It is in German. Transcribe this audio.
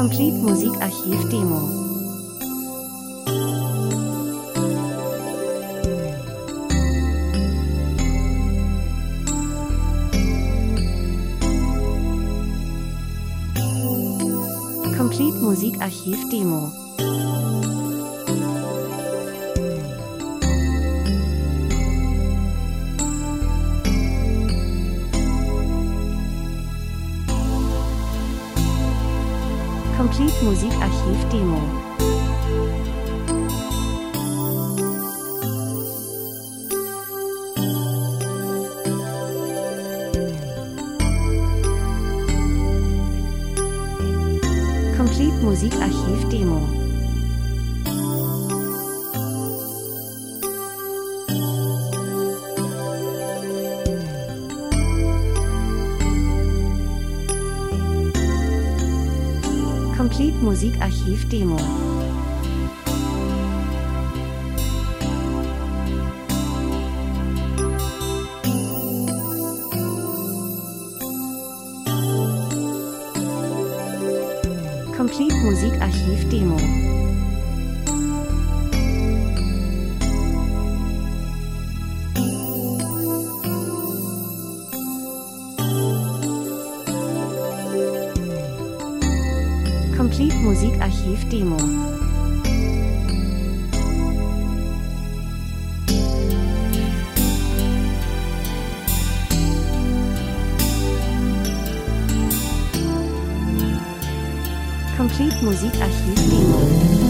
Complete Musikarchiv Demo. Complete Musikarchiv Demo. Complete Musikarchiv Demo. Complete Musikarchiv Demo. Complete Musikarchiv Demo. Complete Musikarchiv Demo. Complete Musikarchiv Demo. Complete Musikarchiv Demo.